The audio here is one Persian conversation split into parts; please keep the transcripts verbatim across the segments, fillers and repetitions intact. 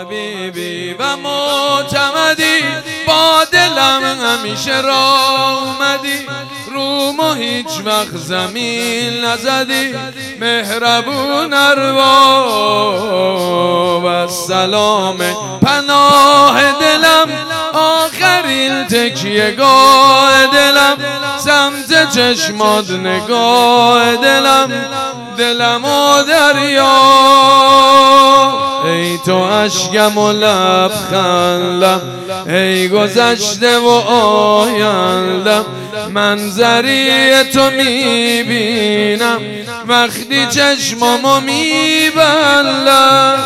حبیبی و معتمدی، با دلم همیشه راه اومدی، رومو هیچ وقت زمین نزدی، مهربون اروا و سلام پناه دلم، آخرین تکیه‌گاه دلم، سمت چشمات نگاه دلم، دلم و دریا، ای تو اشکم و لبخندم، ای گذشته و آیندم، منظری تو میبینم وقتی چشمامو میبندم.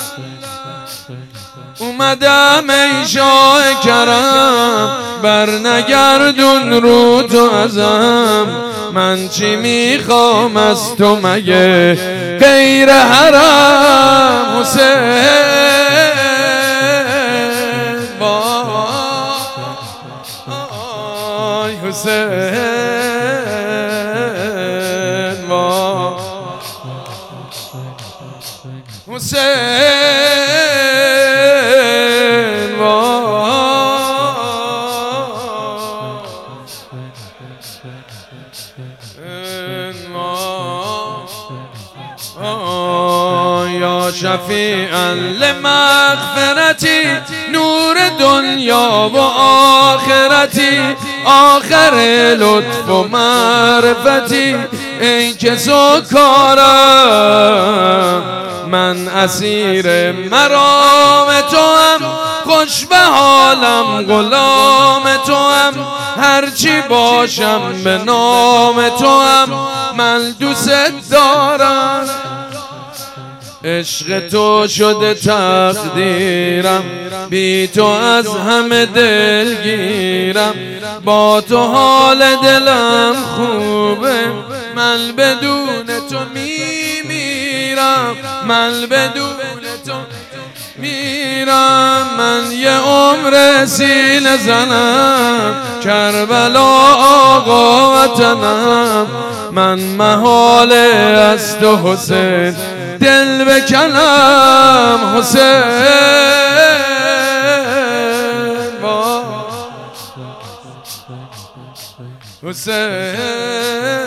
اومدم ای شاه کرم، بر نگردون رو تو ازم، من چی میخوام از تو مگه غیر حرم. حسین وای حسین وای حسین وای یا شفیعا لمغفرتی، نور دنیا و آخرتی، آخر لطف و معرفتی، ای که سکارم من اسیر مرام تو هم، خوش به حالم غلام تو هم، هرچی باشم به نام تو هم، من دوست دارم. عشق تو شده تقدیرم، بی تو از همه دلگیرم، با تو حال دلم خوبه، من بدون تو میمیرم، من بدون تو میرم. من یه عمر سینه زنم، کربلا آقا وطنم، من محاله از تو حسین دل بکنم. حسین حسین